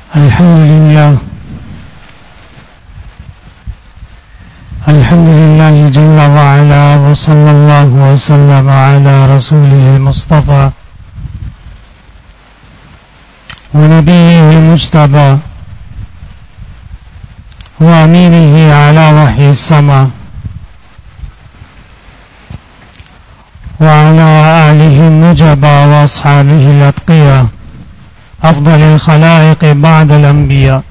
الحمد لله جل وعلا، وصلى الله وسلم على رسوله المصطفى ونبيه المجتبى وأمينه على وحي السماء، وعلى آله النجبى وأصحابه الأتقياء، أفضل الخلائق بعد الأنبياء،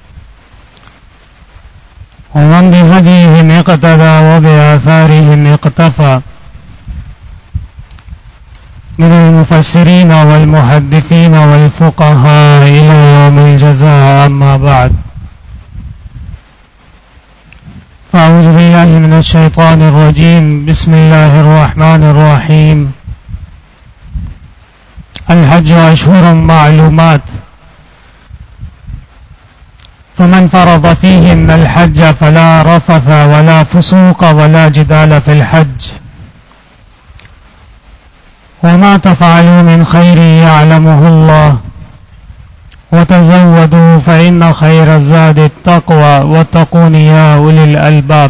ومن بهديهم اقتدى وبآثارهم اقتفى، من المفسرين والمحدثين والفقهاء إلى يوم الجزاء. أما بعد، فأعوذ بالله من الشيطان الرجيم. بسم الله الرحمن الرحيم. الحج أشهر معلومات، فمن فرض فيهن الحج فلا رفث ولا فسوق ولا جدال في الحج، وما تفعلوا من خير يعلمه الله، وتزودوا فإن خير الزاد التقوى، واتقون يا أولي الألباب.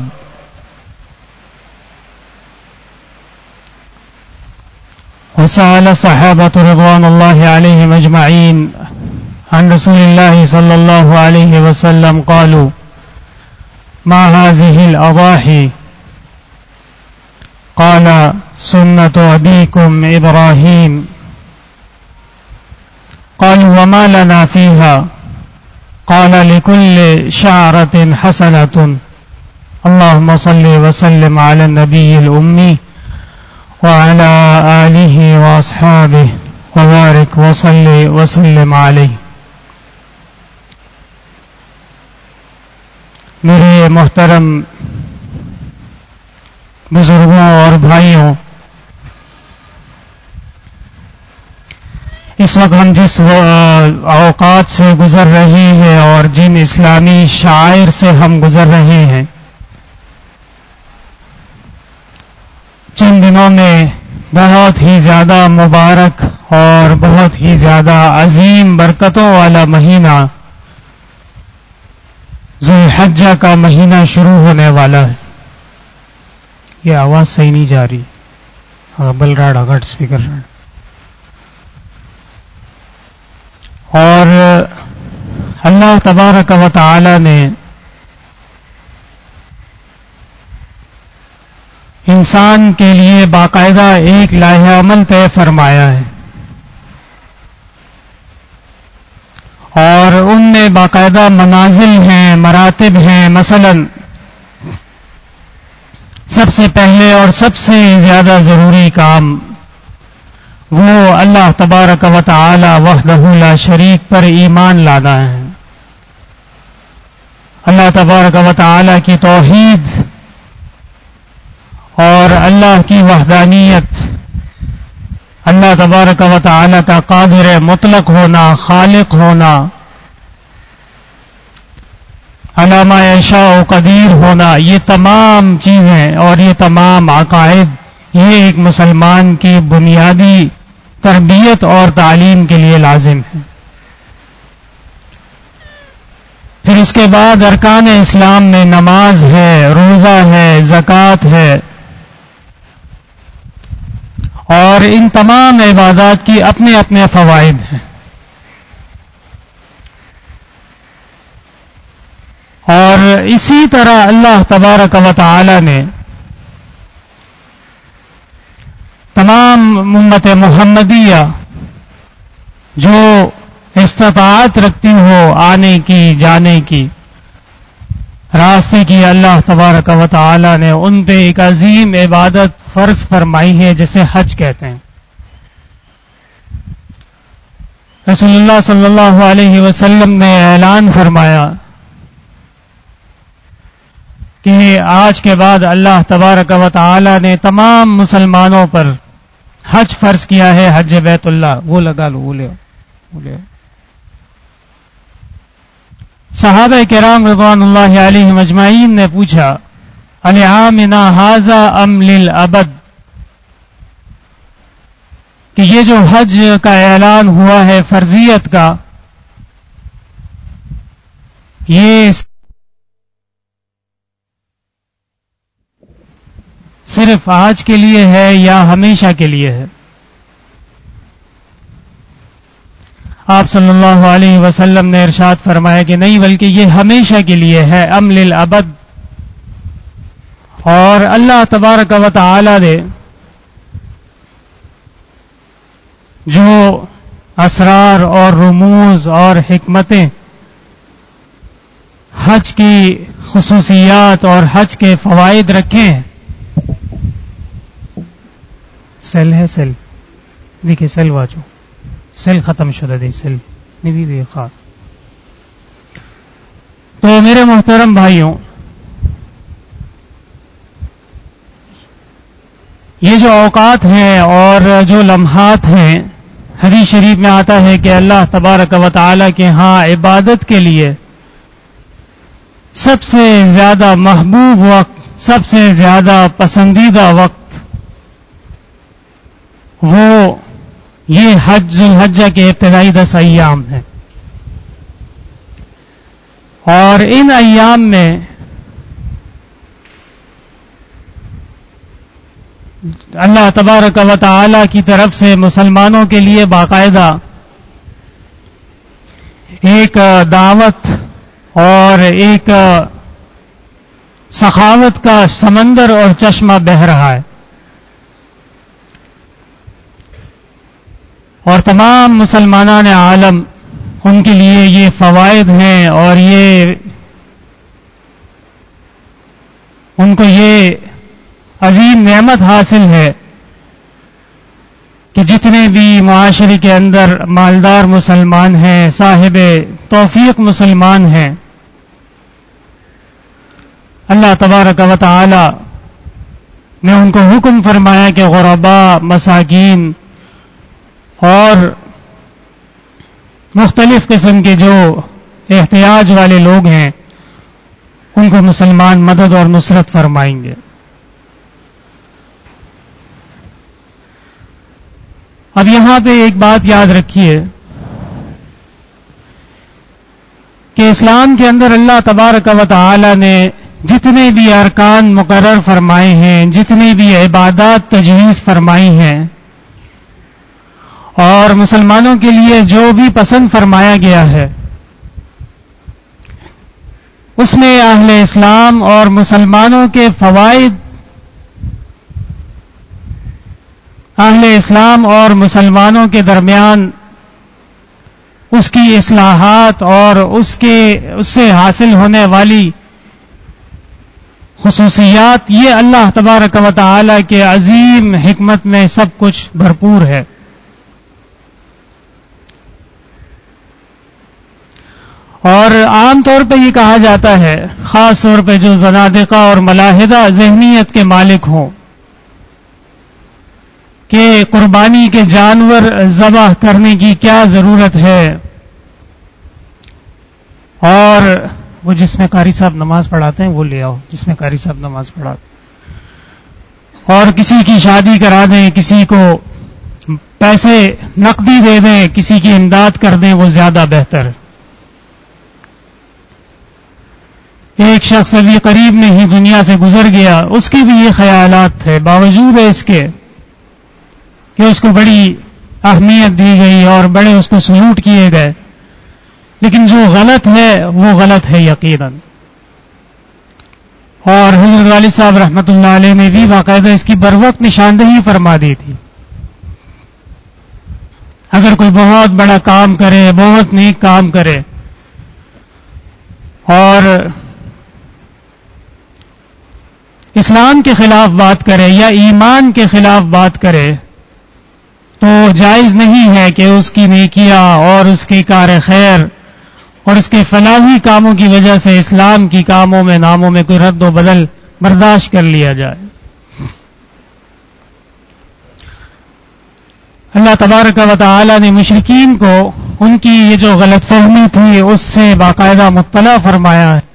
وسأل الصحابة رضوان الله عليهم أجمعين عن رسول الله صلى الله عليه وسلم قالوا: ما هذه الأضاحي؟ قال: سنة أبيكم إبراهيم. قالوا: وما لنا فيها؟ قال: لكل شعرة حسنة. اللهم صل وسلم على النبي الأمي وعلى آله وأصحابه وبارك وصل وسلم عليه. میرے محترم بزرگوں اور بھائیوں، اس وقت ہم جس اوقات سے گزر رہے ہیں اور جن اسلامی شعائر سے ہم گزر رہے ہیں، چند دنوں میں بہت ہی زیادہ مبارک اور بہت ہی زیادہ عظیم برکتوں والا مہینہ ذو الحجہ کا مہینہ شروع ہونے والا ہے. یہ آواز صحیح نہیں جا رہی، بل رہا گٹ اسپیکر رہا. اور اللہ تبارک و تعالی نے انسان کے لیے باقاعدہ ایک لائحہ عمل طے فرمایا ہے، اور ان میں باقاعدہ منازل ہیں، مراتب ہیں. مثلا سب سے پہلے اور سب سے زیادہ ضروری کام وہ اللہ تبارک و تعالی وحدہ لا شریک پر ایمان لانا ہے. اللہ تبارک و تعالی کی توحید اور اللہ کی وحدانیت، اللہ تبارک و تعالی کا قادر مطلق ہونا، خالق ہونا، علی ما یشاء قدیر ہونا، یہ تمام چیزیں اور یہ تمام عقائد یہ ایک مسلمان کی بنیادی تربیت اور تعلیم کے لیے لازم ہے. پھر اس کے بعد ارکان اسلام میں نماز ہے، روزہ ہے، زکوٰۃ ہے، اور ان تمام عبادات کی اپنے اپنے فوائد ہیں. اور اسی طرح اللہ تبارک و تعالی نے تمام امت محمدیہ جو استطاعت رکھتی ہو آنے کی، جانے کی، راستے کی، اللہ تبارک و تعالی نے ان پہ ایک عظیم عبادت فرض فرمائی ہے جسے حج کہتے ہیں. رسول اللہ صلی اللہ علیہ وسلم نے اعلان فرمایا کہ آج کے بعد اللہ تبارک و تعالی نے تمام مسلمانوں پر حج فرض کیا ہے، حج بیت اللہ. وہ لگا لو، وہ لے. صحابہ کرام رضوان اللہ علیہم اجمعین نے پوچھا: العامنا ھذا ام للابد؟ کہ یہ جو حج کا اعلان ہوا ہے فرضیت کا، یہ صرف آج کے لیے ہے یا ہمیشہ کے لیے ہے؟ آپ صلی اللہ علیہ وسلم نے ارشاد فرمایا کہ نہیں، بلکہ یہ ہمیشہ کے لیے ہے، امل الابد. اور اللہ تبارک و تعالی نے جو اسرار اور رموز اور حکمتیں حج کی خصوصیات اور حج کے فوائد رکھے ہیں. سیل ہے، سیل دیکھیے، سیل واچو، سیل ختم شدہ دی، سیل نہیں دی خواہ. تو میرے محترم بھائیوں، یہ جو اوقات ہیں اور جو لمحات ہیں، حدیث شریف میں آتا ہے کہ اللہ تبارک و تعالی کے ہاں عبادت کے لیے سب سے زیادہ محبوب وقت، سب سے زیادہ پسندیدہ وقت وہ یہ حج ذو الحجہ کے ابتدائی 10 ایام ہیں. اور ان ایام میں اللہ تبارک و تعالی کی طرف سے مسلمانوں کے لیے باقاعدہ ایک دعوت اور ایک سخاوت کا سمندر اور چشمہ بہہ رہا ہے. اور تمام مسلمانان عالم، ان کے لیے یہ فوائد ہیں اور یہ ان کو یہ عظیم نعمت حاصل ہے کہ جتنے بھی معاشرے کے اندر مالدار مسلمان ہیں، صاحب توفیق مسلمان ہیں، اللہ تبارک و تعالی نے ان کو حکم فرمایا کہ غرباء، مساکین اور مختلف قسم کے جو احتیاج والے لوگ ہیں ان کو مسلمان مدد اور نصرت فرمائیں گے. اب یہاں پہ ایک بات یاد رکھیے کہ اسلام کے اندر اللہ تبارک و تعالی نے جتنے بھی ارکان مقرر فرمائے ہیں، جتنی بھی عبادات تجویز فرمائی ہیں، اور مسلمانوں کے لیے جو بھی پسند فرمایا گیا ہے، اس میں اہل اسلام اور مسلمانوں کے فوائد، اہل اسلام اور مسلمانوں کے درمیان اس کی اصلاحات اور اس سے حاصل ہونے والی خصوصیات، یہ اللہ تبارک و تعالی کے عظیم حکمت میں سب کچھ بھرپور ہے. اور عام طور پہ یہ کہا جاتا ہے، خاص طور پہ جو زنادقہ اور ملاحدہ ذہنیت کے مالک ہوں، کہ قربانی کے جانور ذبح کرنے کی کیا ضرورت ہے، اور وہ جس میں قاری صاحب نماز پڑھاتے ہیں وہ لے آؤ، جس میں قاری صاحب نماز پڑھاتے ہیں، اور کسی کی شادی کرا دیں، کسی کو پیسے نقدی دے دیں، کسی کی امداد کر دیں، وہ زیادہ بہتر ہے. ایک شخص ابھی قریب میں ہی دنیا سے گزر گیا، اس کے بھی یہ خیالات تھے، باوجود اس کے کہ اس کو بڑی اہمیت دی گئی اور بڑے اس کو سلوٹ کیے گئے، لیکن جو غلط ہے وہ غلط ہے یقیناً. اور حضرت والد صاحب رحمۃ اللہ علیہ نے بھی باقاعدہ اس کی بروقت نشاندہی فرما دی تھی. اگر کوئی بہت بڑا کام کرے، بہت نیک کام کرے اور اسلام کے خلاف بات کرے یا ایمان کے خلاف بات کرے، تو جائز نہیں ہے کہ اس کی نیکیاں اور اس کی کار خیر اور اس کے فلاحی کاموں کی وجہ سے اسلام کی کاموں میں، ناموں میں کوئی رد و بدل برداشت کر لیا جائے. اللہ تبارک و تعالی نے مشرکین کو ان کی یہ جو غلط فہمی تھی اس سے باقاعدہ مطلع فرمایا ہے.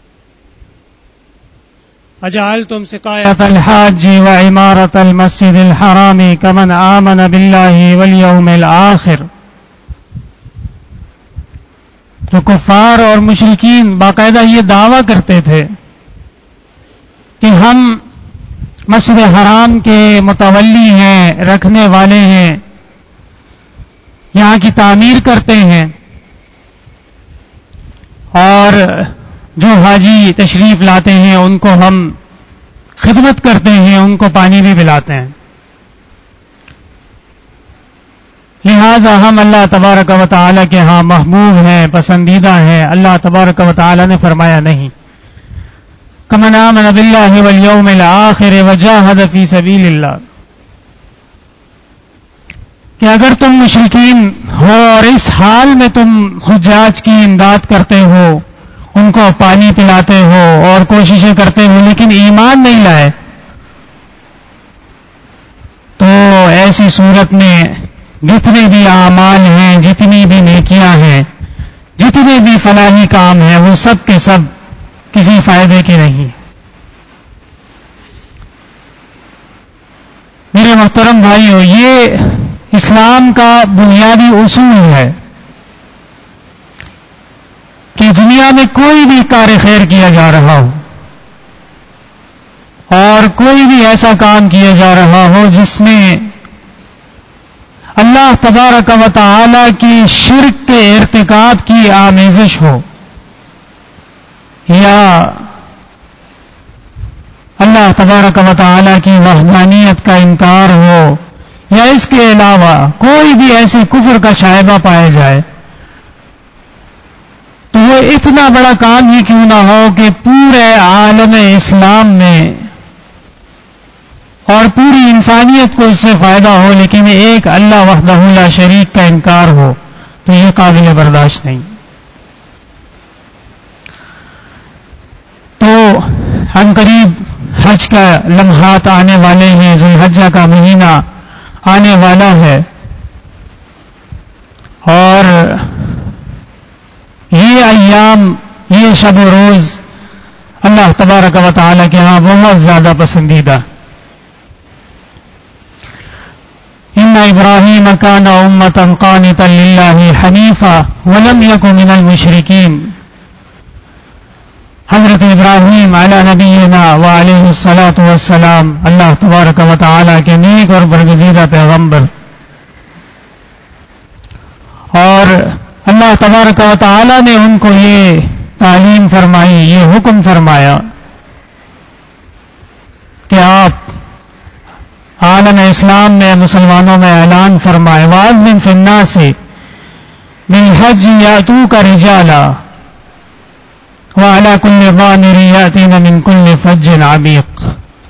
اجعلتم سقایۃ الحاج وعمارۃ المسجد الحرام کمن آمن باللہ والیوم الآخر. تو کفار اور مشرکین باقاعدہ یہ دعویٰ کرتے تھے کہ ہم مسجد حرام کے متولی ہیں، رکھنے والے ہیں، یہاں کی تعمیر کرتے ہیں، اور جو حاجی تشریف لاتے ہیں ان کو ہم خدمت کرتے ہیں، ان کو پانی بھی پلاتے ہیں، لہذا ہم اللہ تبارک و تعالی کے ہاں محبوب ہیں، پسندیدہ ہیں۔ اللہ تبارک و تعالی نے فرمایا نہیں، کمن آمن باللہ والیوم الآخر وجاہد فی سبیل اللہ، کہ اگر تم مشرکین ہو اور اس حال میں تم حجاج کی امداد کرتے ہو، ان کو پانی پلاتے ہو اور کوششیں کرتے ہو لیکن ایمان نہیں لائے، تو ایسی صورت میں جتنے بھی اعمال ہیں، جتنی بھی نیکیاں ہیں، جتنے بھی فلاحی کام ہیں، وہ سب کے سب کسی فائدے کے نہیں۔ میرے محترم بھائیو، یہ اسلام کا بنیادی اصول ہے کہ دنیا میں کوئی بھی کار خیر کیا جا رہا ہو اور کوئی بھی ایسا کام کیا جا رہا ہو جس میں اللہ تبارک و تعالی کی شرک کے ارتکاب کی آمیزش ہو، یا اللہ تبارک و تعالی کی وحدانیت کا انکار ہو، یا اس کے علاوہ کوئی بھی ایسی کفر کا شائبہ پایا جائے، تو وہ اتنا بڑا کام ہی کیوں نہ ہو کہ پورے عالم اسلام میں اور پوری انسانیت کو اس سے فائدہ ہو، لیکن ایک اللہ وحدہ لا شریک کا انکار ہو، تو یہ قابل برداشت نہیں۔ تو عنقریب حج کا لمحات آنے والے ہیں، ذو الحجہ کا مہینہ آنے والا ہے، اور یہ ایام، یہ شب و روز اللہ تبارک و تعالی کے ہاں بہت زیادہ پسندیدہ۔ ان ابراہیم کان امۃ قانتا للہ حنیفا ولم یک من المشرکین، حضرت ابراہیم علی نبینا وعلیہ الصلاۃ والسلام اللہ تبارک و تعالی کے نیک اور برگزیدہ پیغمبر، اور اللہ تبارک و تعالی نے ان کو یہ تعلیم فرمائی، یہ حکم فرمایا کہ آپ عالم اسلام میں، مسلمانوں میں اعلان فرمائے، وَأَذِّن فِي النَّاسِ بِالْحَجِّ يَأْتُوكَ رِجَالًا وَعَلَى كُلِّ ضَامِرٍ يَأْتِينَ مِنْ كُلِّ فَجٍّ عَمِيقٍ۔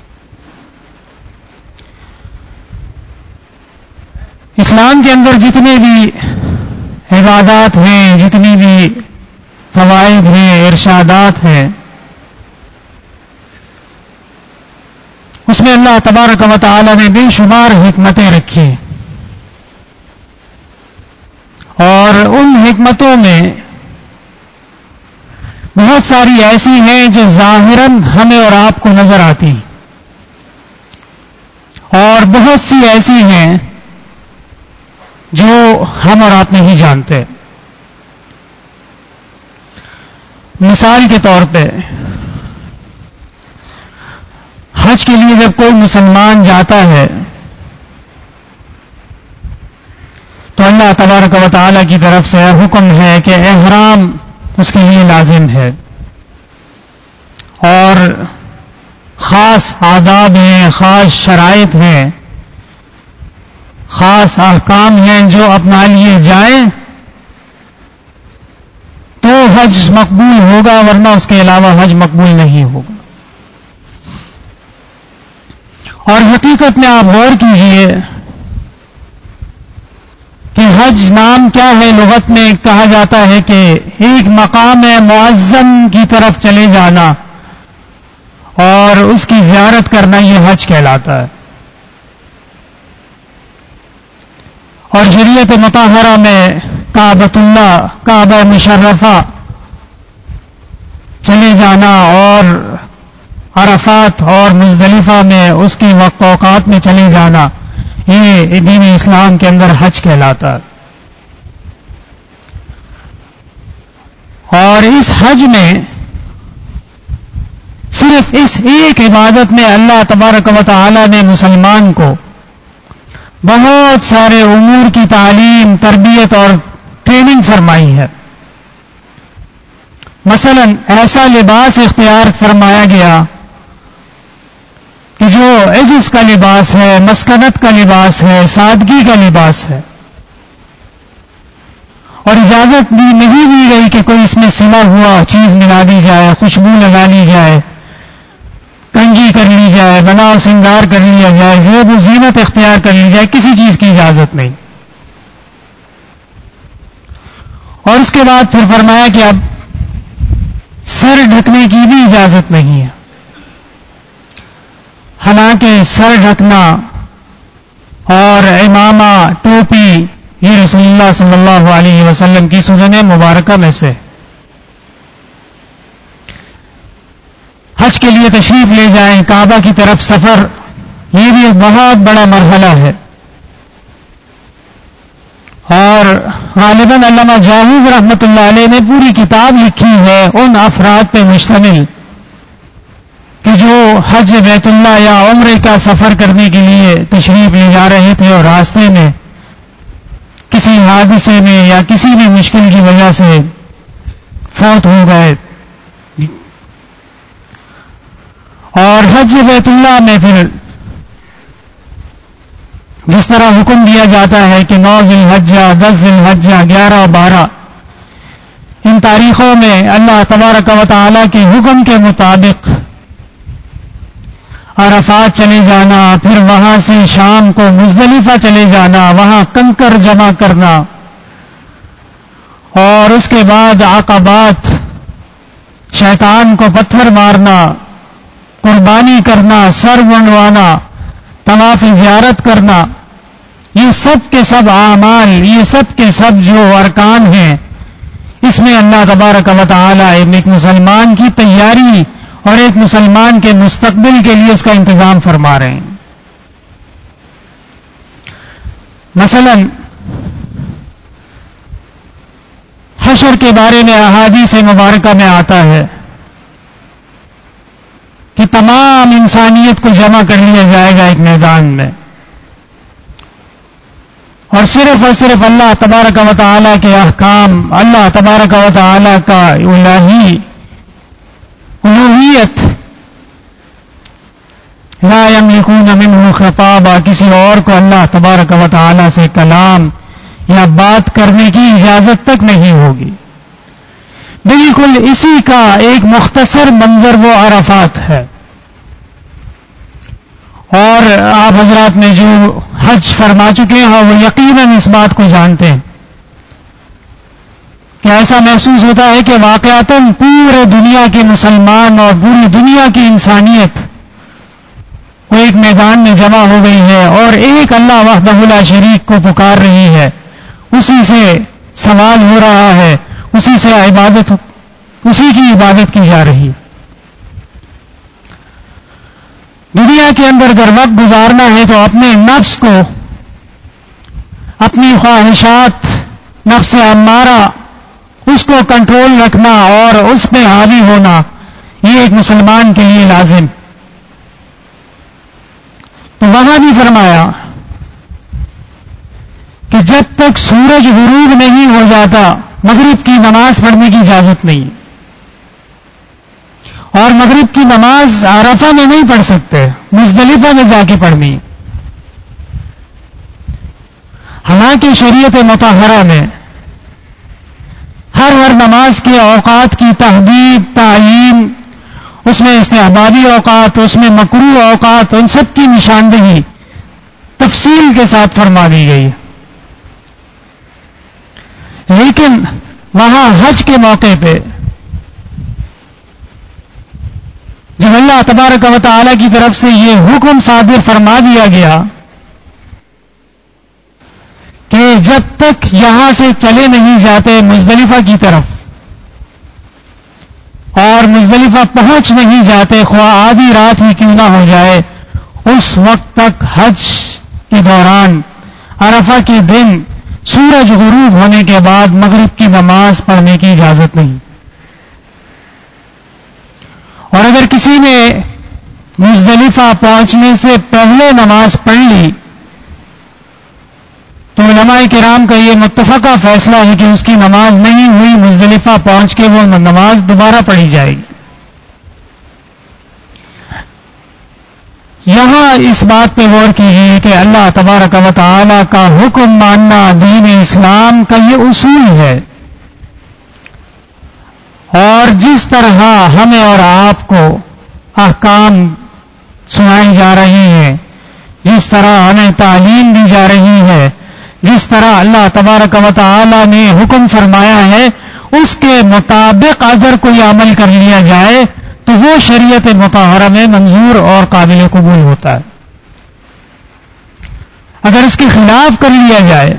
اسلام کے اندر جتنے بھی عبادات ہیں، جتنی بھی فوائد ہیں، ارشادات ہیں، اس میں اللہ تبارک و تعالی نے بے شمار حکمتیں رکھی، اور ان حکمتوں میں بہت ساری ایسی ہیں جو ظاہراً ہمیں اور آپ کو نظر آتی، اور بہت سی ایسی ہیں جو ہم اور آپ نہیں جانتے۔ مثال کے طور پہ حج کے لیے جب کوئی مسلمان جاتا ہے تو اللہ تبارک و تعالی کی طرف سے حکم ہے کہ احرام اس کے لیے لازم ہے، اور خاص آداب ہیں، خاص شرائط ہیں، خاص احکام ہیں جو اپنا لیے جائیں تو حج مقبول ہوگا، ورنہ اس کے علاوہ حج مقبول نہیں ہوگا۔ اور حقیقت میں آپ غور کیجئے کہ حج نام کیا ہے؟ لغت میں کہا جاتا ہے کہ ایک مقام معظم کی طرف چلے جانا اور اس کی زیارت کرنا، یہ حج کہلاتا ہے۔ اور شریعت مطہرہ میں کعبۃ اللہ، کعبہ مشرفہ چلے جانا اور عرفات اور مزدلفہ میں اس کے وقت اوقات میں چلے جانا، یہ دین اسلام کے اندر حج کہلاتا ہے۔ اور اس حج میں صرف اس ایک عبادت میں اللہ تبارک و تعالی نے مسلمان کو بہت سارے امور کی تعلیم، تربیت اور ٹریننگ فرمائی ہے. مثلا ایسا لباس اختیار فرمایا گیا کہ جو عجز کا لباس ہے، مسکنت کا لباس ہے، سادگی کا لباس ہے، اور اجازت بھی نہیں دی گئی کہ کوئی اس میں سلا ہوا چیز ملا دی جائے، خوشبو لگا لی جائے، کنگھی کر لی جائے، بناؤ سنگار کر لیا جائے، زیب و زینت اختیار کر لی جائے، کسی چیز کی اجازت نہیں. اور اس کے بعد پھر فرمایا کہ اب سر ڈھکنے کی بھی اجازت نہیں ہے. حالانکہ سر ڈھکنا اور عمامہ، ٹوپی یہ رسول اللہ صلی اللہ علیہ وسلم کی سنن مبارکہ میں سے. حج کے لیے تشریف لے جائیں، کعبہ کی طرف سفر، یہ بھی ایک بہت بڑا مرحلہ ہے. اور غالباً علامہ جاوید رحمۃ اللہ علیہ نے پوری کتاب لکھی ہے ان افراد پہ مشتمل کہ جو حج بیت اللہ یا عمرے کا سفر کرنے کے لیے تشریف لے جا رہے تھے اور راستے میں کسی حادثے میں یا کسی بھی مشکل کی وجہ سے فوت ہو گئے. اور حج بیت اللہ میں پھر جس طرح حکم دیا جاتا ہے کہ 9 ذی الحجہ، 10 ذی الحجہ، 11 اور 12 ان تاریخوں میں اللہ تبارک و تعالی کے حکم کے مطابق عرفات چلے جانا، پھر وہاں سے شام کو مزدلفہ چلے جانا، وہاں کنکر جمع کرنا، اور اس کے بعد عقبات، شیطان کو پتھر مارنا، قربانی کرنا، سر منڈوانا، طواف زیارت کرنا، یہ سب کے سب اعمال، یہ سب کے سب جو ارکان ہیں، اس میں اللہ تبارک و تعالی ایک مسلمان کی تیاری اور ایک مسلمان کے مستقبل کے لیے اس کا انتظام فرما رہے ہیں. مثلا حشر کے بارے میں احادیث مبارکہ میں آتا ہے کہ تمام انسانیت کو جمع کر لیا جائے گا ایک میدان میں، اور صرف اللہ تبارک و تعالی کے احکام، اللہ تبارک و تعالی کا الوہیت، لا یملکون منہ خطابا، کسی اور کو اللہ تبارک و تعالی سے کلام یا بات کرنے کی اجازت تک نہیں ہوگی. بالکل اسی کا ایک مختصر منظر وہ عرفات ہے. اور آپ حضرات نے جو حج فرما چکے ہیں وہ یقیناً اس بات کو جانتے ہیں کہ ایسا محسوس ہوتا ہے کہ واقعتاً پورے دنیا کے مسلمان اور پوری دنیا کی انسانیت وہ ایک میدان میں جمع ہو گئی ہے اور ایک اللہ وحدہ لا شریک کو پکار رہی ہے، اسی سے سوال ہو رہا ہے، اسی سے عبادت، اسی کی عبادت کی جا رہی ہے. دنیا کے اندر اگر وقت گزارنا ہے تو اپنے نفس کو، اپنی خواہشات، نفس امارہ، اس کو کنٹرول رکھنا اور اس پہ حاوی ہونا، یہ ایک مسلمان کے لیے لازم. تو وہاں بھی فرمایا کہ جب تک سورج غروب نہیں ہو جاتا مغرب کی نماز پڑھنے کی اجازت نہیں، اور مغرب کی نماز عرفہ میں نہیں پڑھ سکتے، مزدلفہ میں جا کے پڑھنی. حالانکہ شریعت مطہرہ میں ہر نماز کے اوقات کی تحدید، تعیین، اس میں استحبابی اوقات، اس میں مکروہ اوقات، ان سب کی نشاندہی تفصیل کے ساتھ فرما دی گئی. لیکن وہاں حج کے موقع پہ جب اللہ تبارک و تعالی کی طرف سے یہ حکم صادر فرما دیا گیا کہ جب تک یہاں سے چلے نہیں جاتے مزدلفہ کی طرف اور مزدلفہ پہنچ نہیں جاتے خواہ آدھی رات ہی کیوں نہ ہو جائے، اس وقت تک حج کے دوران عرفہ کے دن سورج غروب ہونے کے بعد مغرب کی نماز پڑھنے کی اجازت نہیں. اور اگر کسی نے مزدلفہ پہنچنے سے پہلے نماز پڑھ لی تو علماء کرام کا یہ متفقہ فیصلہ ہے کہ اس کی نماز نہیں ہوئی، مزدلفہ پہنچ کے وہ نماز دوبارہ پڑھی جائے گی۔ یہاں اس بات پہ غور کیجیے کہ اللہ تبارک و تعالی کا حکم ماننا دین اسلام کا یہ اصول ہے، اور جس طرح ہمیں اور آپ کو احکام سنائی جا رہی ہیں، جس طرح ہمیں تعلیم دی جا رہی ہے، جس طرح اللہ تبارک و تعالی نے حکم فرمایا ہے، اس کے مطابق اگر کوئی عمل کر لیا جائے تو وہ شریعت مطہرہ میں منظور اور قابل قبول ہوتا ہے۔ اگر اس کے خلاف کر لیا جائے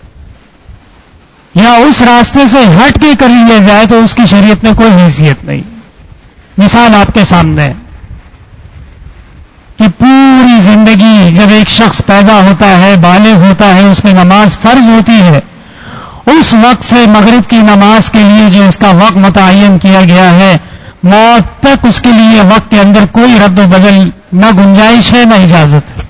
یا اس راستے سے ہٹ کے کر لیا جائے تو اس کی شریعت میں کوئی حیثیت نہیں۔ مثال آپ کے سامنے ہے کہ پوری زندگی جب ایک شخص پیدا ہوتا ہے، بالغ ہوتا ہے، اس میں نماز فرض ہوتی ہے، اس وقت سے مغرب کی نماز کے لیے جو اس کا وقت متعین کیا گیا ہے، موت تک اس کے لیے وقت کے اندر کوئی رد و بدل نہ گنجائش ہے نہ اجازت ہے۔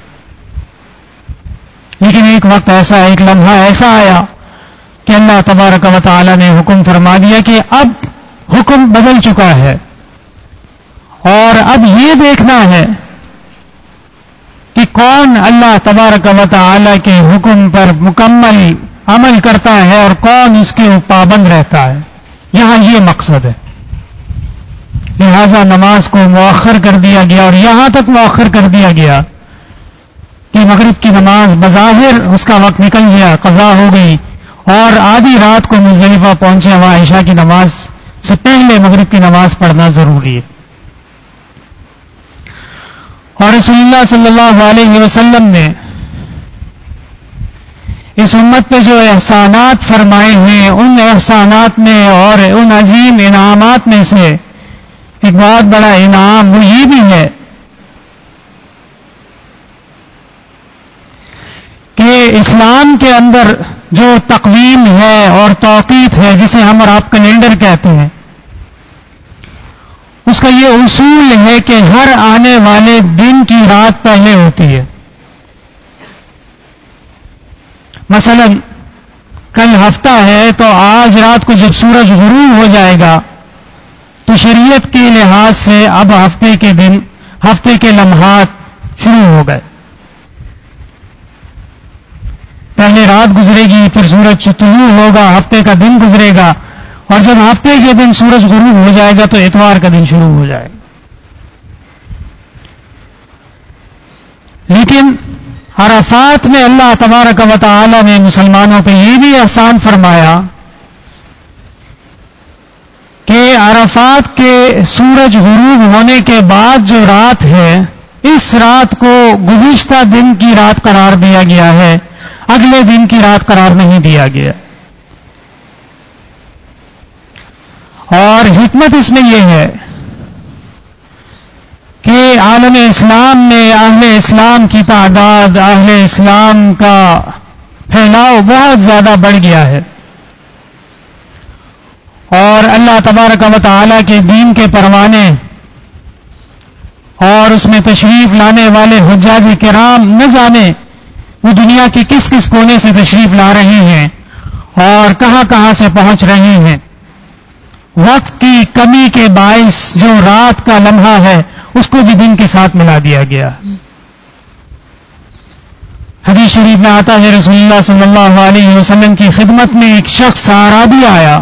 لیکن ایک وقت ایسا، ایک لمحہ ایسا آیا کہ اللہ تبارک و تعالی نے حکم فرما دیا کہ اب حکم بدل چکا ہے، اور اب یہ دیکھنا ہے کہ کون اللہ تبارک و تعالی کے حکم پر مکمل عمل کرتا ہے اور کون اس کے پابند رہتا ہے۔ یہاں یہ مقصد ہے، لہذا نماز کو مؤخر کر دیا گیا، اور یہاں تک مؤخر کر دیا گیا کہ مغرب کی نماز بظاہر اس کا وقت نکل گیا، قضا ہو گئی، اور آدھی رات کو مزدلفہ پہنچے، وہاں عشاء کی نماز سے پہلے مغرب کی نماز پڑھنا ضروری ہے۔ اور رسول اللہ صلی اللہ علیہ وسلم نے اس امت پہ جو احسانات فرمائے ہیں، ان احسانات میں اور ان عظیم انعامات میں سے ایک بہت بڑا انعام وہ یہ بھی ہے کہ اسلام کے اندر جو تقویم ہے اور توقیت ہے، جسے ہم اور آپ کیلنڈر کہتے ہیں، اس کا یہ اصول ہے کہ ہر آنے والے دن کی رات پہلے ہوتی ہے۔ مثلا کل ہفتہ ہے تو آج رات کو جب سورج غروب ہو جائے گا تو شریعت کے لحاظ سے اب ہفتے کے دن، ہفتے کے لمحات شروع ہو گئے۔ پہلے رات گزرے گی، پھر سورج طلوع ہوگا، ہفتے کا دن گزرے گا، اور جب ہفتے کے دن سورج غروب ہو جائے گا تو اتوار کا دن شروع ہو جائے گا۔ لیکن عرفات میں اللہ تبارک و تعالی نے مسلمانوں پہ یہ بھی احسان فرمایا کہ عرفات کے سورج غروب ہونے کے بعد جو رات ہے، اس رات کو گزشتہ دن کی رات قرار دیا گیا ہے، اگلے دن کی رات قرار نہیں دیا گیا۔ اور حکمت اس میں یہ ہے کہ عالم اسلام میں اہل اسلام کی تعداد، اہل اسلام کا پھیلاؤ بہت زیادہ بڑھ گیا ہے، اور اللہ تبارک و تعالی کے دین کے پروانے اور اس میں تشریف لانے والے حجاج کرام نہ جانے وہ دنیا کی کس کس کونے سے تشریف لا رہے ہیں اور کہاں کہاں سے پہنچ رہے ہیں۔ وقت کی کمی کے باعث جو رات کا لمحہ ہے اس کو بھی دن کے ساتھ ملا دیا گیا۔ حدیث شریف میں آتا ہے رسول اللہ صلی اللہ علیہ وسلم کی خدمت میں ایک شخص اعرابی آیا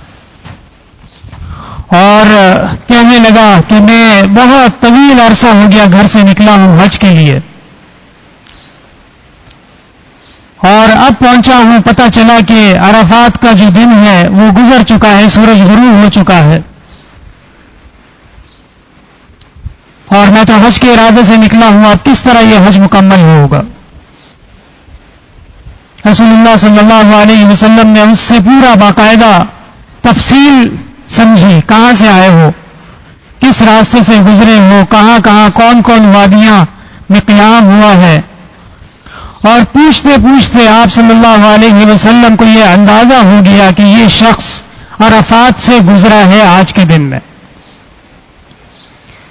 اور کہنے لگا کہ میں بہت طویل عرصہ ہو گیا گھر سے نکلا ہوں حج کے لیے، اور اب پہنچا ہوں، پتہ چلا کہ عرفات کا جو دن ہے وہ گزر چکا ہے، سورج غروب ہو چکا ہے، اور میں تو حج کے ارادے سے نکلا ہوں، اب کس طرح یہ حج مکمل ہوگا؟ رسول اللہ صلی اللہ علیہ وسلم نے اس سے پورا باقاعدہ تفصیل سمجھی، کہاں سے آئے ہو، کس راستے سے گزرے ہو، کہاں کہاں کون کون وادیاں میں قیام ہوا ہے، اور پوچھتے پوچھتے آپ صلی اللہ علیہ وسلم کو یہ اندازہ ہو گیا کہ یہ شخص عرفات سے گزرا ہے آج کے دن میں۔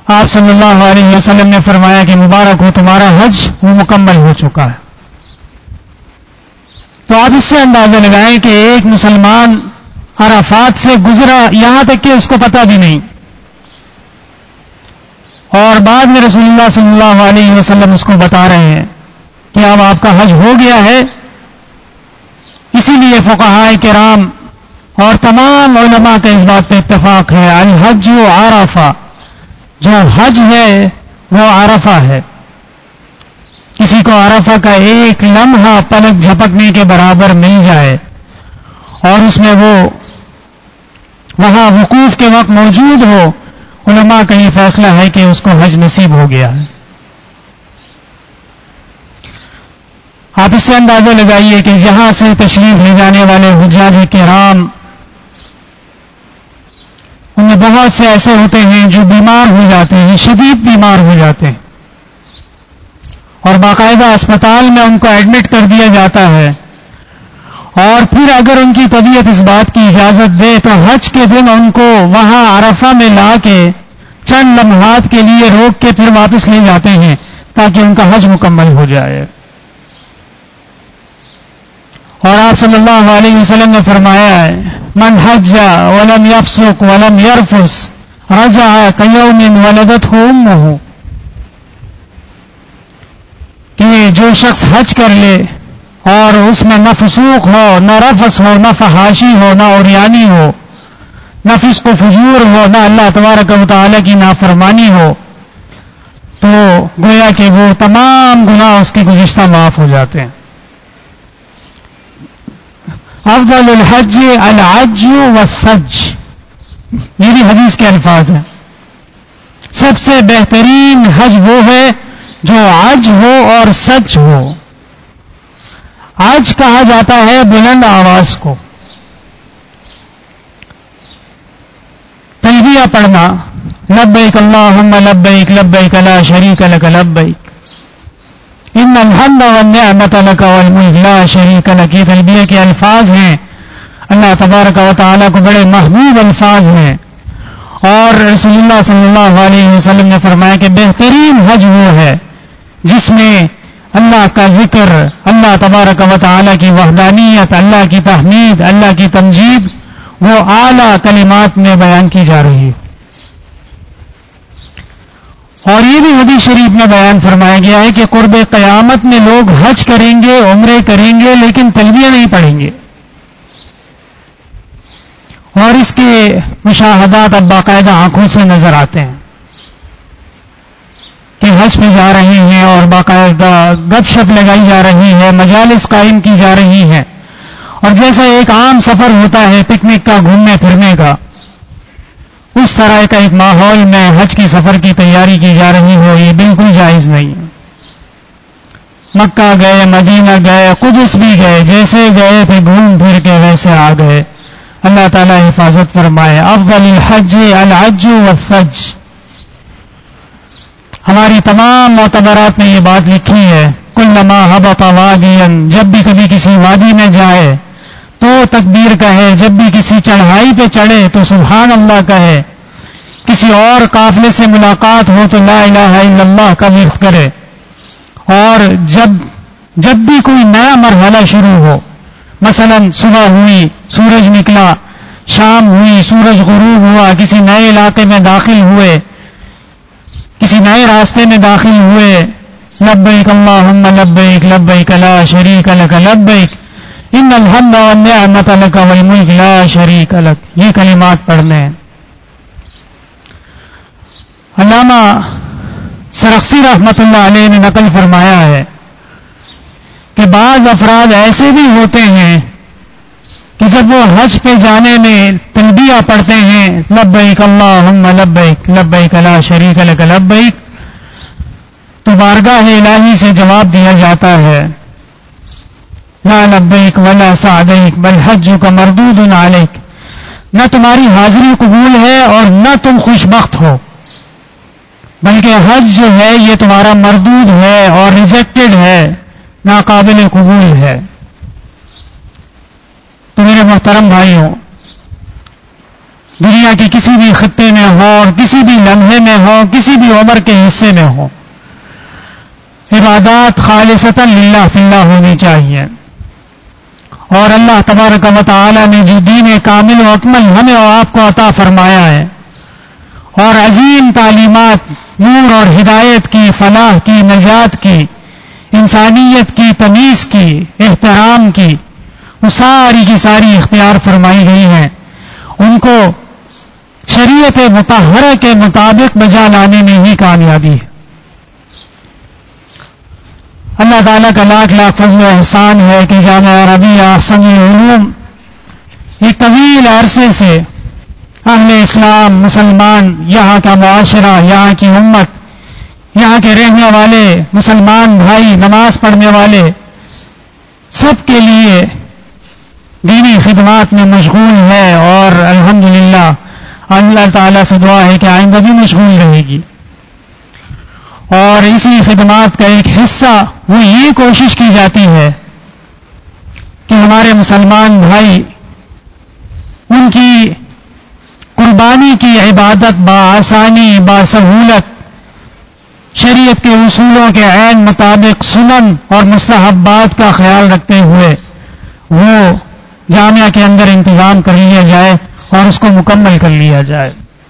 آپ صلی اللہ علیہ وسلم نے فرمایا کہ مبارک ہو تمہارا حج، وہ مکمل ہو چکا ہے۔ تو آپ اس سے اندازہ لگائیں کہ ایک مسلمان عرفات سے گزرا یہاں تک کہ اس کو پتہ بھی نہیں، اور بعد میں رسول اللہ صلی اللہ علیہ وسلم اس کو بتا رہے ہیں کہ اب آپ کا حج ہو گیا ہے۔ اسی لیے فقہائے کرام اور تمام علماء کا اس بات پہ اتفاق ہے، الحج عرفہ، جو حج ہے وہ عرفہ ہے۔ کسی کو عرفہ کا ایک لمحہ پلک جھپکنے کے برابر مل جائے اور اس میں وہ وہاں وقوف کے وقت موجود ہو، علماء کا یہ فیصلہ ہے کہ اس کو حج نصیب ہو گیا ہے۔ آپ اس سے اندازہ لگائیے کہ جہاں سے تشریف لے جانے والے حجاج کرام، ان میں بہت سے ایسے ہوتے ہیں جو بیمار ہو جاتے ہیں، شدید بیمار ہو جاتے ہیں، اور باقاعدہ اسپتال میں ان کو ایڈمٹ کر دیا جاتا ہے، اور پھر اگر ان کی طبیعت اس بات کی اجازت دے تو حج کے دن ان کو وہاں عرفہ میں لا کے چند لمحات کے لیے روک کے پھر واپس لے جاتے ہیں تاکہ ان کا حج مکمل ہو جائے۔ اور آپ صلی اللہ علیہ وسلم نے فرمایا ہے، من حج ولم یفسق ولم یرفث رجع کیوم ولدتہ امہ، کہ جو شخص حج کر لے اور اس میں نہ فسوق ہو، نہ رفث ہو، نہ فحاشی ہو، نہ عریانی ہو، نہ فسق و فجور ہو، نہ اللہ تبارک و تعالی کی نافرمانی ہو، تو گویا کہ وہ تمام گناہ اس کے گزشتہ معاف ہو جاتے ہیں۔ افضل الحج العج والثج، یہ بھی حدیث کے الفاظ ہیں۔ سب سے بہترین حج وہ ہے جو عج ہو اور سج ہو۔ عج کہا جاتا ہے بلند آواز کو، تلبیہ پڑھنا، لبیک اللہم لبیک لبیک لا شریک لک لبیک ان الحمد والنعمت لک والملک لا شریک لک، یہ تلبیہ کے الفاظ ہیں، اللہ تبارک و تعالیٰ کو بڑے محبوب الفاظ ہیں۔ اور رسول اللہ صلی اللہ علیہ وسلم نے فرمایا کہ بہترین حج وہ ہے جس میں اللہ کا ذکر، اللہ تبارک و تعالیٰ کی وحدانیت، اللہ کی تحمید، اللہ کی تمجید وہ اعلیٰ کلمات میں بیان کی جا رہی ہے۔ اور یہ بھی حدیث شریف میں بیان فرمایا گیا ہے کہ قرب قیامت میں لوگ حج کریں گے، عمرے کریں گے، لیکن تلبیہ نہیں پڑھیں گے، اور اس کے مشاہدات اب باقاعدہ آنکھوں سے نظر آتے ہیں کہ حج پہ جا رہے ہیں اور باقاعدہ گپ شپ لگائی جا رہی ہے، مجالس قائم کی جا رہی ہیں، اور جیسا ایک عام سفر ہوتا ہے پکنک کا، گھومنے پھرنے کا، اس طرح کا ایک ماحول میں حج کی سفر کی تیاری کی جا رہی ہو، یہ بالکل جائز نہیں ہے۔ مکہ گئے، مدینہ گئے، قدس بھی گئے، جیسے گئے تھے گھوم پھر کے ویسے آ گئے، اللہ تعالیٰ حفاظت فرمائے۔ افضل الحج العج والثج، ہماری تمام معتبرات میں یہ بات لکھی ہے، کلما ہبط وادیا، جب بھی کبھی کسی وادی میں جائے تو تکبیر کہے، جب بھی کسی چڑھائی پہ چڑھے تو سبحان اللہ کہے، کسی اور قافلے سے ملاقات ہو تو لا الہ الا اللہ کا ورد کرے، اور جب بھی کوئی نیا مرحلہ شروع ہو، مثلا صبح ہوئی سورج نکلا، شام ہوئی سورج غروب ہوا، کسی نئے علاقے میں داخل ہوئے، کسی نئے راستے میں داخل ہوئے، لبیک اللہم لبیک لبیک لا شریک لک لبیک ان الحمد والنعمت لک والملک لا شریک لک، یہ کلمات پڑھنے ہیں۔ علامہ سرخسی رحمت اللہ علیہ نے نقل فرمایا ہے کہ بعض افراد ایسے بھی ہوتے ہیں کہ جب وہ حج پہ جانے میں تلبیہ پڑھتے ہیں، لبیک اللہم لبیک لبیک لا شریک لک لبیک، تو بارگاہ الہی سے جواب دیا جاتا ہے، لا لبیک ولا سعدیک بل حجک مردود علیک، نہ تمہاری حاضری قبول ہے اور نہ تم خوش بخت ہو، بلکہ حج جو ہے یہ تمہارا مردود ہے اور ریجیکٹڈ ہے، ناقابل قبول ہے۔ تو میرے محترم بھائیوں، دنیا کے کسی بھی خطے میں ہو، کسی بھی لمحے میں ہو، کسی بھی عمر کے حصے میں ہو، عبادات خالصتاً للہ فی اللہ ہونی چاہیے. اور اللہ تبارک و تعالی نے جو دین کامل و اکمل ہمیں اور آپ کو عطا فرمایا ہے، اور عظیم تعلیمات، نور اور ہدایت کی، فلاح کی، نجات کی، انسانیت کی، تمیز کی، احترام کی، وہ ساری کی ساری اختیار فرمائی گئی ہیں. ان کو شریعت مطہرہ کے مطابق بجا لانے میں ہی کامیابی ہے. اللہ تعالیٰ کا لاکھ لاکھ فضل و احسان ہے کہ جامعہ عربیہ احسن العلوم ایک طویل عرصے سے اہل اسلام، مسلمان، یہاں کا معاشرہ، یہاں کی امت، یہاں کے رہنے والے مسلمان بھائی، نماز پڑھنے والے، سب کے لیے دینی خدمات میں مشغول ہے. اور الحمدللہ اللہ تعالیٰ سے دعا ہے کہ آئندہ بھی مشغول رہے گی. اور اسی خدمات کا ایک حصہ وہ یہ کوشش کی جاتی ہے کہ ہمارے مسلمان بھائی ان کی قربانی کی عبادت بآسانی، بسہولت، شریعت کے اصولوں کے عین مطابق سنن اور مستحبات کا خیال رکھتے ہوئے وہ جامعہ کے اندر انتظام کر لیا جائے اور اس کو مکمل کر لیا جائے.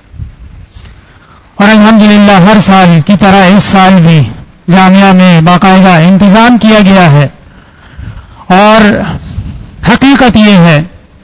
اور الحمدللہ ہر سال کی طرح اس سال بھی جامعہ میں باقاعدہ انتظام کیا گیا ہے. اور حقیقت یہ ہے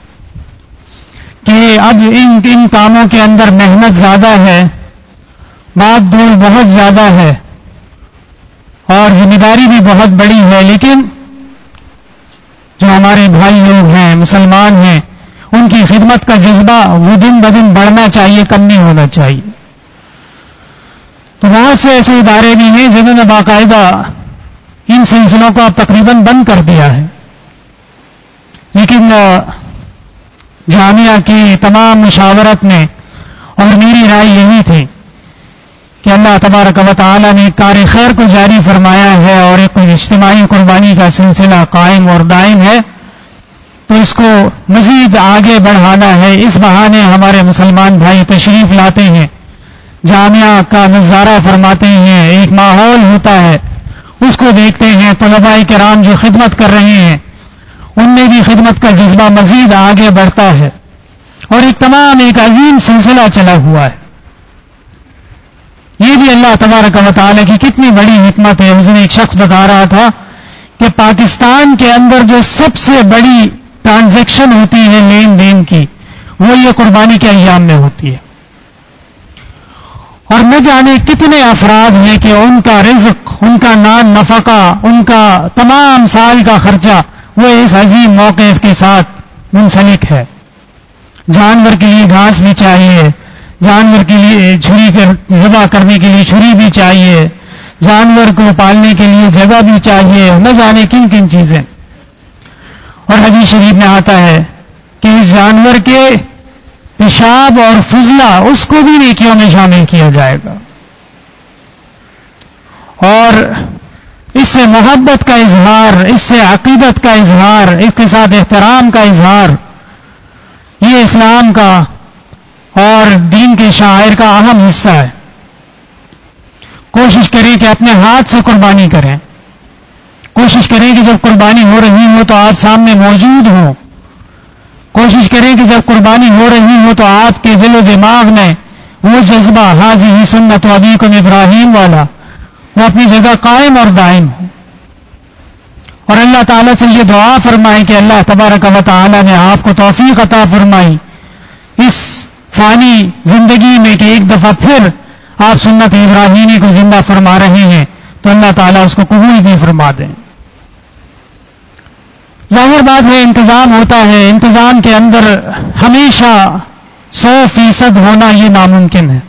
کہ اب ان کاموں کے اندر محنت زیادہ ہے، بات دوڑ بہت زیادہ ہے اور ذمہ داری بھی بہت بڑی ہے، لیکن جو ہمارے بھائی لوگ ہیں، مسلمان ہیں، ان کی خدمت کا جذبہ وہ دن بدن بڑھنا چاہیے، کم نہیں ہونا چاہیے. تو بہت سے ایسے ادارے بھی ہیں جنہوں نے باقاعدہ ان سلسلوں کو اب تقریباً بند کر دیا ہے، لیکن جامعہ کی تمام مشاورت میں اور میری رائے یہی تھی کہ اللہ تبارک و تعالی نے کار خیر کو جاری فرمایا ہے اور ایک اجتماعی قربانی کا سلسلہ قائم اور دائم ہے، تو اس کو مزید آگے بڑھانا ہے. اس بہانے ہمارے مسلمان بھائی تشریف لاتے ہیں، جامعہ کا نظارہ فرماتے ہیں، ایک ماحول ہوتا ہے اس کو دیکھتے ہیں. طلباء کرام جو خدمت کر رہے ہیں ان میں بھی خدمت کا جذبہ مزید آگے بڑھتا ہے اور ایک عظیم سلسلہ چلا ہوا ہے. یہ بھی اللہ تبارک و تعالی کی کتنی بڑی حکمت ہے. اس نے ایک شخص بتا رہا تھا کہ پاکستان کے اندر جو سب سے بڑی ٹرانزیکشن ہوتی ہے لین دین کی، وہ یہ قربانی کے ایام میں ہوتی ہے. اور نہ جانے کتنے افراد ہیں کہ ان کا رزق، ان کا نان نفقہ، ان کا تمام سال کا خرچہ وہ اس عظیم موقع کے ساتھ منسلک ہے. جانور کے لیے گھاس بھی چاہیے، جانور کے لیے چھری ذبح کرنے کے لیے چھری بھی چاہیے، جانور کو پالنے کے لیے جگہ بھی چاہیے، نہ جانے کن کن چیزیں. اور حدیث شریف میں آتا ہے کہ اس جانور کے پیشاب اور فضلہ اس کو بھی نیکیوں میں شامل کیا جائے گا. اور اس سے محبت کا اظہار، اس سے عقیدت کا اظہار، اس کے ساتھ احترام کا اظہار، یہ اسلام کا اور دین کے شاعر کا اہم حصہ ہے. کوشش کریں کہ اپنے ہاتھ سے قربانی کریں، کوشش کریں کہ جب قربانی ہو رہی ہو تو آپ سامنے موجود ہوں، کوشش کریں کہ جب قربانی ہو رہی ہو تو آپ کے دل و دماغ میں وہ جذبہ ھذہ سنت ابیکم ابراہیم والا وہ اپنی جگہ قائم اور دائم ہو. اور اللہ تعالیٰ سے یہ دعا فرمائیں کہ اللہ تبارک و تعالیٰ نے آپ کو توفیق عطا فرمائی اس فانی زندگی میں کہ ایک دفعہ پھر آپ سنت ابراہیمی کو زندہ فرما رہے ہیں، تو اللہ تعالیٰ اس کو قبول بھی فرما دیں. ظاہر بات ہے انتظام ہوتا ہے، انتظام کے اندر ہمیشہ 100% ہونا یہ ناممکن ہے.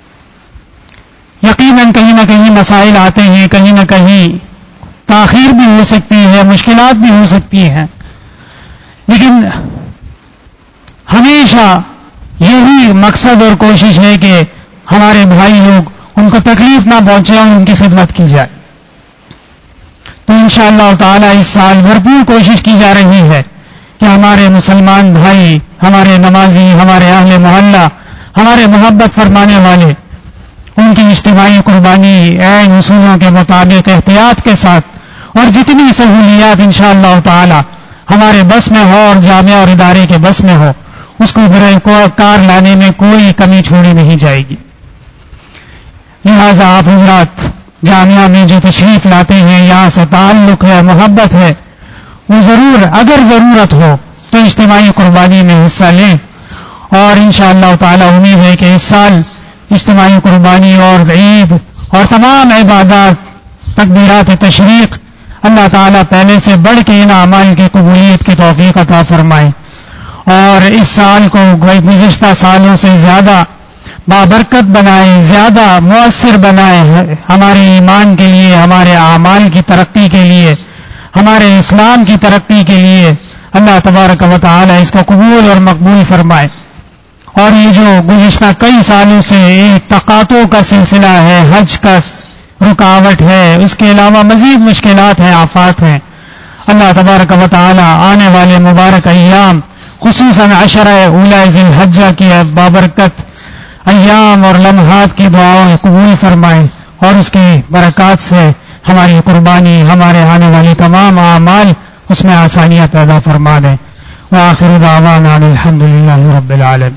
یقیناً کہیں نہ کہیں مسائل آتے ہیں، کہیں نہ کہیں تاخیر بھی ہو سکتی ہے، مشکلات بھی ہو سکتی ہیں، لیکن ہمیشہ یہی مقصد اور کوشش ہے کہ ہمارے بھائی لوگ ان کو تکلیف نہ پہنچے اور ان کی خدمت کی جائے. تو انشاءاللہ تعالی اس سال بھرپور کوشش کی جا رہی ہے کہ ہمارے مسلمان بھائی، ہمارے نمازی، ہمارے اہل محلہ، ہمارے محبت فرمانے والے، ان کی اجتماعی قربانی عین اصولوں کے مطابق احتیاط کے ساتھ اور جتنی سہولیات انشاءاللہ تعالی ہمارے بس میں ہو اور جامعہ اور ادارے کے بس میں ہو، اس کو برائے کار لانے میں کوئی کمی چھوڑی نہیں جائے گی. لہذا آپ حضرات جامعہ میں جو تشریف لاتے ہیں، یہاں سے تعلق ہے، محبت ہے، وہ ضرور اگر ضرورت ہو تو اجتماعی قربانی میں حصہ لیں. اور انشاءاللہ تعالی امید ہے کہ اس سال اجتماعی قربانی اور عید اور تمام عبادات، تکبیرات تشریق، اللہ تعالیٰ پہلے سے بڑھ کے ان اعمال کی قبولیت کی توفیق عطا فرمائے اور اس سال کو گزشتہ سالوں سے زیادہ بابرکت بنائے، زیادہ مؤثر بنائے، ہمارے ایمان کے لیے، ہمارے اعمال کی ترقی کے لیے، ہمارے اسلام کی ترقی کے لیے. اللہ تبارک و تعالی اس کو قبول اور مقبول فرمائے. اور یہ جو گزشتہ کئی سالوں سے ایک تقاطع کا سلسلہ ہے، حج کا رکاوٹ ہے، اس کے علاوہ مزید مشکلات ہیں، آفات ہیں، اللہ تبارک و تعالی آنے والے مبارک ایام، خصوصاً عشرہ اولی ذی الحجہ کی بابرکت ایام اور لمحات کی دعاؤں قبول فرمائیں اور اس کی برکات سے ہماری قربانی، ہمارے آنے والی تمام اعمال، اس میں آسانیاں پیدا فرما دیں. وآخر دعوانا الحمدللہ رب العالمین.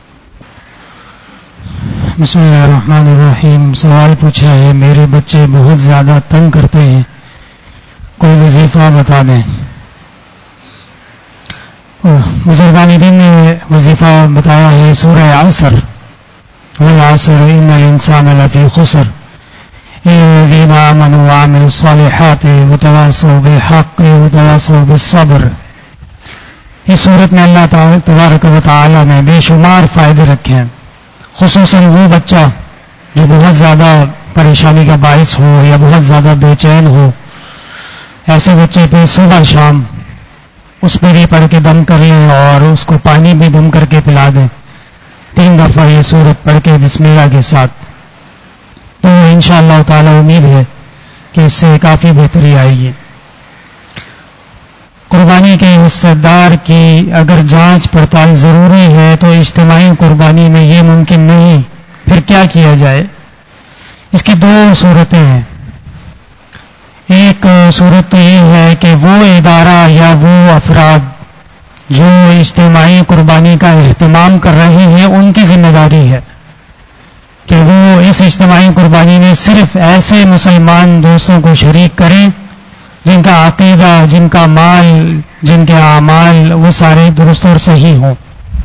بسم اللہ الرحمن الرحیم. سوال پوچھا ہے، میرے بچے بہت زیادہ تنگ کرتے ہیں، کوئی وظیفہ بتا دیں. بزرگان دین نے وظیفہ بتایا ہے سورہ عصر، والعصر ان الانسان لفی خسر الذین آمنوا وعملوا الصالحات وتواصوا بالحق وتواصوا بالصبر. اس صورت میں اللہ تبارک و تعالی نے بے شمار فائدے رکھے ہیں، خصوصاً وہ بچہ جو بہت زیادہ پریشانی کا باعث ہو یا بہت زیادہ بے چین ہو، ایسے بچے پہ صبح شام اس پہ بھی پڑھ کے دم کر لیں اور اس کو پانی بھی دم کر کے پلا دیں 3 دفعہ یہ سورت پڑھ کے بسم اللہ کے ساتھ، تو انشاءاللہ تعالی امید ہے کہ اس سے کافی بہتری آئے گی. قربانی کے حصہ دار کی اگر جانچ پڑتال ضروری ہے تو اجتماعی قربانی میں یہ ممکن نہیں، پھر کیا کیا جائے؟ اس کی 2 صورتیں ہیں. ایک صورت تو یہ ہے کہ وہ ادارہ یا وہ افراد جو اجتماعی قربانی کا اہتمام کر رہے ہیں ان کی ذمہ داری ہے کہ وہ اس اجتماعی قربانی میں صرف ایسے مسلمان دوستوں کو شریک کریں جن کا عقیدہ، جن کا مال، جن کے اعمال وہ سارے درست اور صحیح ہوں.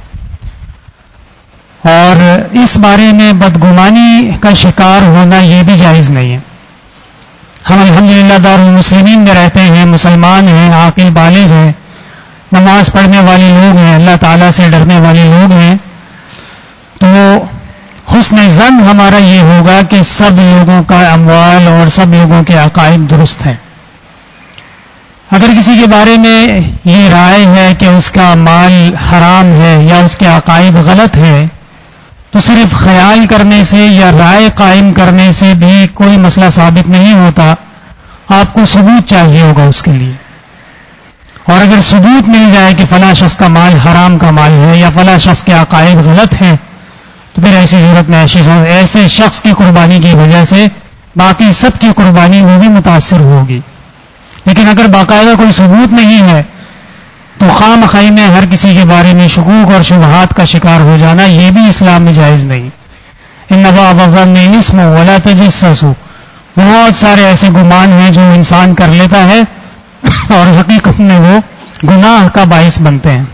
اور اس بارے میں بدگمانی کا شکار ہونا یہ بھی جائز نہیں ہے. ہم الحمدللہ دارالمسلمین میں رہتے ہیں، مسلمان ہیں، عاقل بالغ ہیں، نماز پڑھنے والے لوگ ہیں، اللہ تعالیٰ سے ڈرنے والے لوگ ہیں، تو حسن ظن ہمارا یہ ہوگا کہ سب لوگوں کا اموال اور سب لوگوں کے عقائد درست ہیں. اگر کسی کے بارے میں یہ رائے ہے کہ اس کا مال حرام ہے یا اس کے عقائد غلط ہے، تو صرف خیال کرنے سے یا رائے قائم کرنے سے بھی کوئی مسئلہ ثابت نہیں ہوتا. آپ کو ثبوت چاہیے ہوگا اس کے لیے. اور اگر ثبوت مل جائے کہ فلاں شخص کا مال حرام کا مال ہے یا فلاں شخص کے عقائد غلط ہیں، تو پھر ایسی صورت میں ایسے شخص کی قربانی کی وجہ سے باقی سب کی قربانی وہ بھی متاثر ہوگی. لیکن اگر باقاعدہ کوئی ثبوت نہیں ہے تو خواہ مخواہ میں ہر کسی کے بارے میں شکوک اور شبہات کا شکار ہو جانا یہ بھی اسلام میں جائز نہیں. ان بعض الظن اسم ولا تجسسوا. بہت سارے ایسے گمان ہیں جو انسان کر لیتا ہے اور حقیقت میں وہ گناہ کا باعث بنتے ہیں.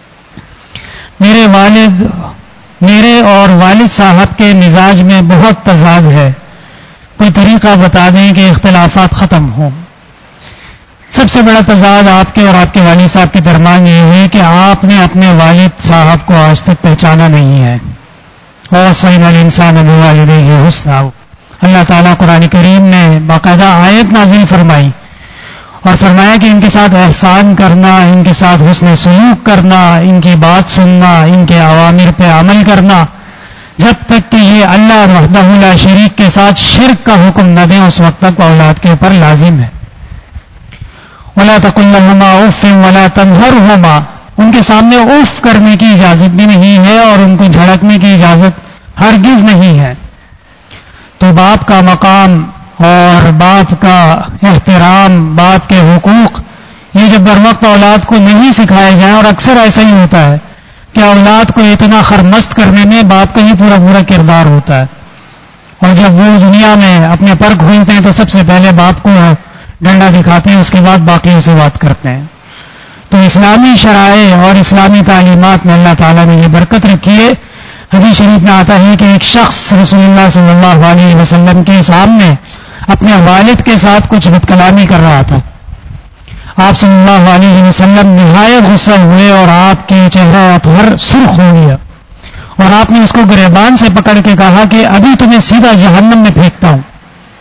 میرے اور والد صاحب کے مزاج میں بہت تضاد ہے، کوئی طریقہ بتا دیں کہ اختلافات ختم ہوں. سب سے بڑا تضاد آپ کے اور آپ کے والد صاحب کے درمیان یہ ہے کہ آپ نے اپنے والد صاحب کو آج تک پہچانا نہیں ہے. وَوَصَّيْنَا الْإِنسَانَ بِوَالِدَيْهِ حُسْنًا. اللہ تعالیٰ قرآن کریم میں باقاعدہ آیت نازل فرمائی اور فرمایا کہ ان کے ساتھ احسان کرنا، ان کے ساتھ حسن سلوک کرنا، ان کی بات سننا، ان کے اوامر پہ عمل کرنا، جب تک کہ یہ اللہ وحدہ لا شریک کے ساتھ شرک کا حکم نہ دیں اس وقت تک اولاد کے اوپر لازم ہے. ولا تقل لهما اف ولا تنهرهما، ان کے سامنے اف کرنے کی اجازت بھی نہیں ہے اور ان کو جھڑکنے کی اجازت ہرگز نہیں ہے. تو باپ کا مقام اور باپ کا احترام، باپ کے حقوق، یہ جب بر وقت اولاد کو نہیں سکھائے جائیں، اور اکثر ایسا ہی ہوتا ہے کہ اولاد کو اتنا خرمست کرنے میں باپ کا ہی پورا کردار ہوتا ہے، اور جب وہ دنیا میں اپنے پر کھولتے ہیں تو سب سے پہلے باپ کو ڈنڈا دکھاتے ہیں، اس کے بعد باقیوں سے بات کرتے ہیں. تو اسلامی شرائع اور اسلامی تعلیمات میں اللہ تعالیٰ نے یہ برکت رکھی ہے. حدیث شریف میں آتا ہے کہ ایک شخص رسول اللہ صلی اللہ علیہ وسلم کے سامنے اپنے والد کے ساتھ کچھ بد کلامی کر رہا تھا. آپ صلی اللہ علیہ وسلم نہایت غصہ ہوئے اور آپ کے چہرہ پر سرخ ہو گیا، اور آپ نے اس کو گریبان سے پکڑ کے کہا کہ ابھی تمہیں سیدھا جہنم میں پھینکتا ہوں.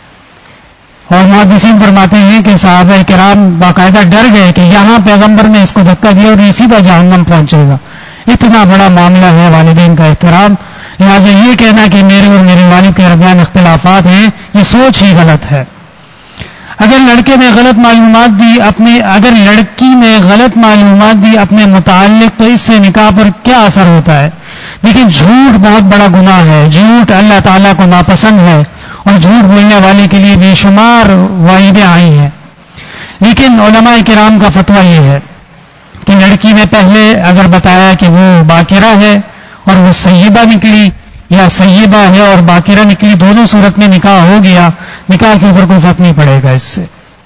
اور محدثین فرماتے ہیں کہ صحابہ کرام باقاعدہ ڈر گئے کہ یہاں پیغمبر نے اس کو دھکا دیا اور یہ سیدھا جہنم پہنچے گا. اتنا بڑا معاملہ ہے والدین کا احترام. لہٰذا یہ کہنا کہ میرے اور میرے والد کے درمیان اختلافات ہیں، یہ سوچ ہی غلط ہے. اگر لڑکے نے غلط معلومات دی اگر لڑکی نے غلط معلومات دی اپنے متعلق، تو اس سے نکاح پر کیا اثر ہوتا ہے؟ لیکن جھوٹ بہت بڑا گناہ ہے، جھوٹ اللہ تعالیٰ کو ناپسند ہے، اور جھوٹ بولنے والے کے لیے بے شمار وعیدیں آئی ہیں. لیکن علماء کرام کا فتویٰ یہ ہے کہ لڑکی نے پہلے اگر بتایا کہ وہ باکرہ ہے اور وہ سیبہ نکلی، یا سیبہ ہے اور باکرہ نکلی، دونوں صورت میں نکاح ہو گیا، نکاح کے اوپر کوئی فرق نہیں پڑے گا. اس سے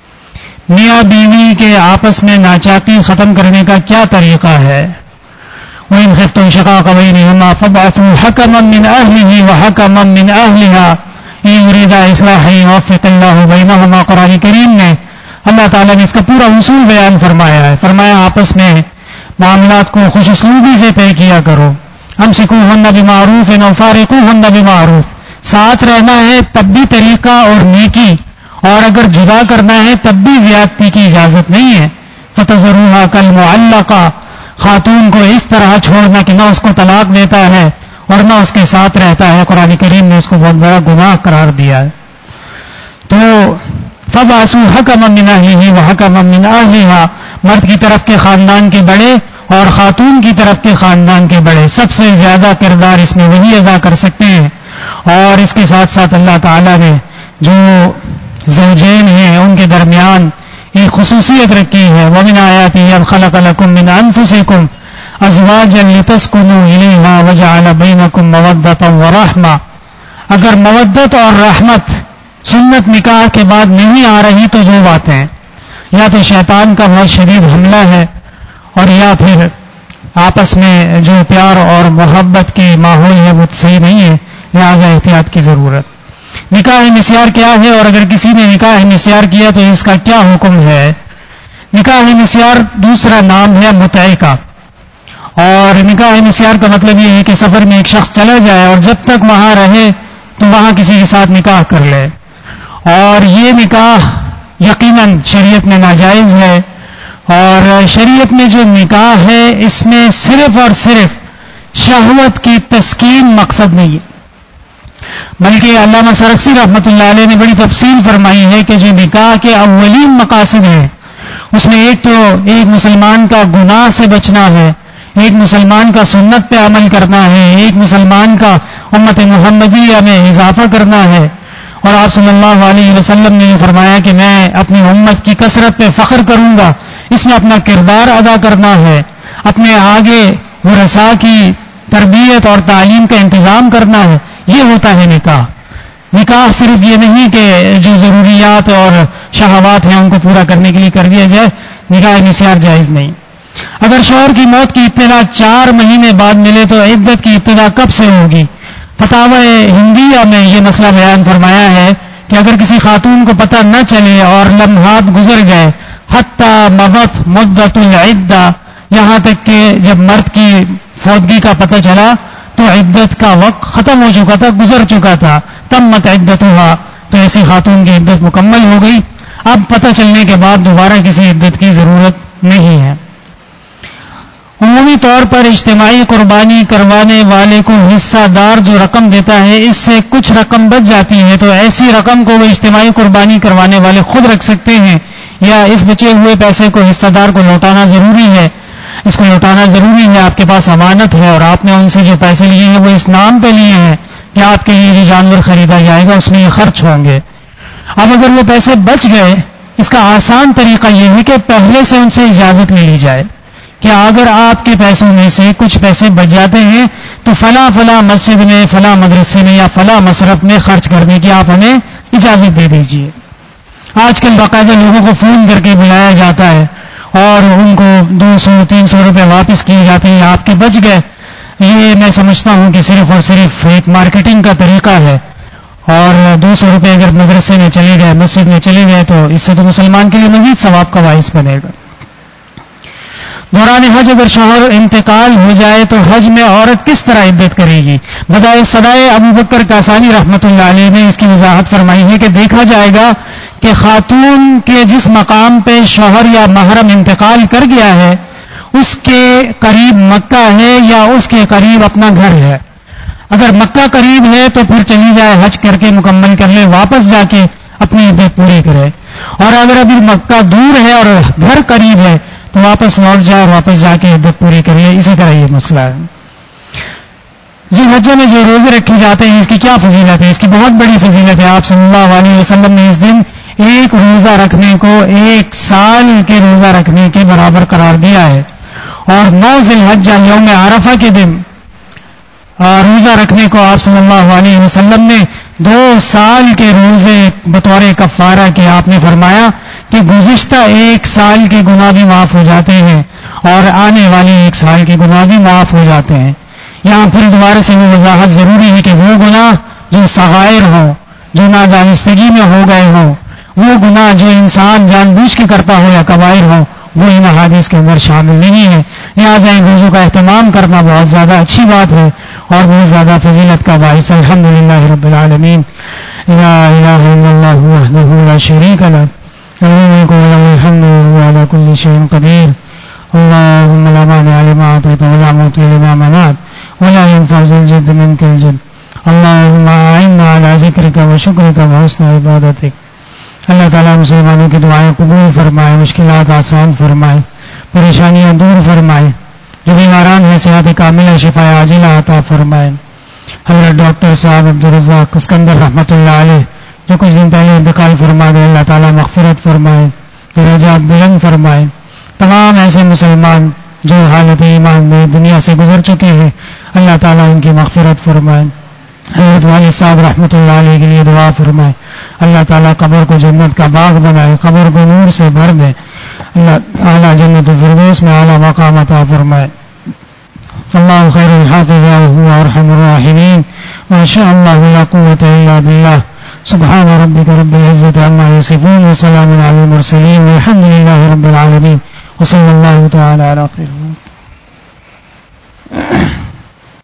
میاں بیوی کے آپس میں ناچاکی ختم کرنے کا کیا طریقہ ہے؟ وَإِنْ خِفْتُمْ شِقَاقَ بَيْنِهُمَا فَابْعَثُوا حَكَمًا مِّنْ أَهْلِهِ وَحَكَمًا مِّنْ أَهْلِهَا إِنْ يُرِيدَا إِصْلَاحًا يُوَفِّقِ اللَّهُ بَيْنَهُمَا. قرآن کریم میں اللہ تعالیٰ نے اس کا پورا اصول بیان فرمایا ہے. فرمایا آپس میں معاملات کو خوش اسلوبی سے طے کیا کرو. امسكوهن بمعروف أو فارقوهن بمعروف. ساتھ رہنا ہے تب بھی طریقہ اور نیکی، اور اگر جدا کرنا ہے تب بھی زیادتی کی اجازت نہیں ہے. فَتَذَرُوهَا كَالْمُعَلَّقَةِ. خاتون کو اس طرح چھوڑنا کہ نہ اس کو طلاق دیتا ہے اور نہ اس کے ساتھ رہتا ہے، قرآن کریم نے اس کو بہت بڑا گناہ قرار دیا ہے. تو فَبَعْثُوا حَكَمًا مِّنْ أَهْلِهِ وَحَكَمًا مِّنْ أَهْلِهَا. مرد کی طرف کے خاندان کے بڑے اور خاتون کی طرف کے خاندان کے بڑے، سب سے زیادہ کردار اس میں وہی ادا کر سکتے ہیں. اور اس کے ساتھ ساتھ اللہ تعالیٰ نے جو زوجین ہیں ان کے درمیان ایک خصوصیت رکھی ہے. وَمِنْ آيَاتِهِ أَنْ خَلَقَ لَكُم مِّنْ أَنفُسِكُمْ أَزْوَاجًا لِتَسْكُنُوا إِلَيْهَا وَجَعَلَ بَيْنَكُم مَّوَدَّةً وَرَحْمَةً. اگر مودت اور رحمت سنت نکاح کے بعد نہیں آ رہی تو دو باتیں، یا تو شیطان کا بہت شدید حملہ ہے، اور یا پھر آپس میں جو پیار اور محبت کی ماحول ہے وہ صحیح نہیں ہے. لہذا احتیاط کی ضرورت. نکاح مسیار کیا ہے، اور اگر کسی نے نکاح مسیار کیا تو اس کا کیا حکم ہے؟ نکاح مسیار دوسرا نام ہے متعہ کا. اور نکاح مسیار کا مطلب یہ ہے کہ سفر میں ایک شخص چلا جائے اور جب تک وہاں رہے تو وہاں کسی کے ساتھ نکاح کر لے. اور یہ نکاح یقیناً شریعت میں ناجائز ہے، اور شریعت میں جو نکاح ہے اس میں صرف اور صرف شہوت کی تسکین مقصد نہیں ہے، بلکہ علامہ سرخسی رحمۃ اللہ علیہ نے بڑی تفصیل فرمائی ہے کہ جو نکاح کے اولین مقاصد ہیں اس میں ایک تو ایک مسلمان کا گناہ سے بچنا ہے، ایک مسلمان کا سنت پہ عمل کرنا ہے، ایک مسلمان کا امت محمدیہ میں اضافہ کرنا ہے. اور آپ صلی اللہ علیہ وسلم نے یہ فرمایا کہ میں اپنی امت کی کثرت پہ فخر کروں گا، اس میں اپنا کردار ادا کرنا ہے، اپنے آگے ورثاء کی تربیت اور تعلیم کا انتظام کرنا ہے. یہ ہوتا ہے نکاح. نکاح صرف یہ نہیں کہ جو ضروریات اور شہوات ہیں ان کو پورا کرنے کے لیے کر دیا جائے. نکاح مسیار جائز نہیں. اگر شوہر کی موت کی اطلاع 4 مہینے بعد ملے تو عدت کی ابتدا کب سے ہوگی؟ فتاوی ہندیہ میں یہ مسئلہ بیان فرمایا ہے کہ اگر کسی خاتون کو پتہ نہ چلے اور لمحات گزر گئے حتی مضت مدت العدہ، یہاں تک کہ جب مرد کی فوتگی کا پتہ چلا تو عدت کا وقت ختم ہو چکا تھا، گزر چکا تھا، تمت عدتها، تو ایسی خاتون کی عدت مکمل ہو گئی. اب پتہ چلنے کے بعد دوبارہ کسی عدت کی ضرورت نہیں ہے. عمومی طور پر اجتماعی قربانی کروانے والے کو حصہ دار جو رقم دیتا ہے اس سے کچھ رقم بچ جاتی ہے، تو ایسی رقم کو وہ اجتماعی قربانی کروانے والے خود رکھ سکتے ہیں یا اس بچے ہوئے پیسے کو حصہ دار کو لوٹانا ضروری ہے، اس کو لوٹانا ضروری ہے، آپ کے پاس امانت ہے اور آپ نے ان سے جو پیسے لیے ہیں وہ اس نام پہ لیے ہیں کہ آپ کے لیے جو جانور خریدا جائے گا اس میں یہ خرچ ہوں گے. اب اگر وہ پیسے بچ گئے، اس کا آسان طریقہ یہ ہے کہ پہلے سے ان سے اجازت لے لی جائے کہ اگر آپ کے پیسوں میں سے کچھ پیسے بچ جاتے ہیں تو فلاں فلاں مسجد میں، فلاں مدرسے میں یا فلاں مصرف میں خرچ کرنے کی آپ ہمیں اجازت دے دیجیے. آج کل باقاعدہ لوگوں کو فون کر کے بلایا جاتا ہے اور ان کو 200-300 روپے واپس کیے جاتے ہیں، آپ کے بچ گئے. یہ میں سمجھتا ہوں کہ صرف اور صرف ایک مارکیٹنگ کا طریقہ ہے، اور 200 روپے اگر مدرسے میں چلے گئے، مسجد میں چلے گئے تو اس سے تو مسلمان کے لیے مزید ثواب کا باعث بنے گا. دوران حج اگر شوہر انتقال ہو جائے تو حج میں عورت کس طرح عدت کرے گی؟ بدائے صدائے ابو بکر کاسانی رحمۃ اللہ علیہ نے اس کی وضاحت فرمائی ہے کہ دیکھا جائے گا کہ خاتون کے جس مقام پہ شوہر یا محرم انتقال کر گیا ہے اس کے قریب مکہ ہے یا اس کے قریب اپنا گھر ہے. اگر مکہ قریب ہے تو پھر چلی جائے، حج کر کے مکمل کر لے، واپس جا کے اپنی عدت پوری کرے. اور اگر ابھی مکہ دور ہے اور گھر قریب ہے تو واپس لوٹ جائے اور واپس جا کے عدت پوری کر لے. اسی طرح یہ مسئلہ ہے. ذی الحجہ میں جو روزے رکھے جاتے ہیں اس کی کیا فضیلت ہے؟ اس کی بہت بڑی فضیلت ہے. آپ صلی اللہ علیہ وسلم نے اس دن ایک روزہ رکھنے کو 1 سال کے روزہ رکھنے کے برابر قرار دیا ہے. اور 9 ذی الحجہ یوم عرفہ کے دن روزہ رکھنے کو آپ صلی اللہ علیہ وسلم نے 2 سال کے روزے بطور کفارہ کے آپ نے فرمایا کہ گزشتہ 1 سال کے گناہ بھی معاف ہو جاتے ہیں اور آنے والے 1 سال کے گناہ بھی معاف ہو جاتے ہیں. یہاں پھر دوبارہ سے وہ وضاحت ضروری ہے کہ وہ گناہ جو صغائر ہوں، جو نادانستگی میں ہو گئے ہوں، وہ گناہ جو انسان جان بوجھ کے کرتا ہو یا کبائر ہو، وہ ان احادیث کے اندر شامل نہیں ہے. لہٰذا ان روزوں کا اہتمام کرنا بہت زیادہ اچھی بات ہے اور بہت زیادہ فضیلت کا باعث ہے. الحمدللہ رب العالمین، لا الہ الا اللہ وحدہ لا شریک لہ، له الملک وله الحمد وهو على كل شيء قدير. اللهم لا مانع لما اعطيت ولا معطي لما منعت ولا ينفع ذا الجد منك الجد. اللهم اعنا على ذکرك وشکرك وحسن عبادتك. اللہ تعالیٰ مسلمانوں کی دعائیں قبول فرمائے، مشکلات آسان فرمائے، پریشانیاں دور فرمائے، جو بیماران ہیں صحت کاملہ شفا عاجلہ عطا فرمائے. حضرت ڈاکٹر صاحب عبدالرزاق اسکندر رحمۃ اللہ علیہ جو کچھ دن پہلے انتقال فرما گئے، اللہ تعالیٰ مغفرت فرمائے، درجات بلند فرمائے. تمام ایسے مسلمان جو حالت ایمان میں دنیا سے گزر چکے ہیں، اللہ تعالیٰ ان کی مغفرت فرمائے. حضرت والد صاحب رحمۃ اللہ علیہ کے لیے دعا فرمائے، اللہ تعالیٰ قبر کو جنت کا باغ بنائے، قبر کو نور سے بھر دے، اللہ تعالیٰ جنت الفردوس میں اعلیٰ مقام عطا فرمائے. اللہ خیر الحافظ وهو ارحم الراحمین. ما شاء اللہ لا قوة الا باللہ. سبحان ربک رب العزة عما یصفون وسلام علی المرسلین والحمد للہ رب العالمین وصلی اللہ تعالی علی خیر.